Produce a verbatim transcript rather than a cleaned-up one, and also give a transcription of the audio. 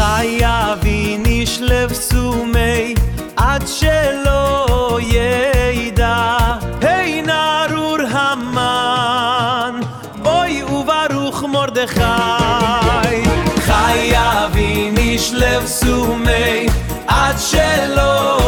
חייבים נשלב סומי עד שלא ידע היי נרור המן אוי וברוך מרדכי חייבים נשלב סומי עד שלא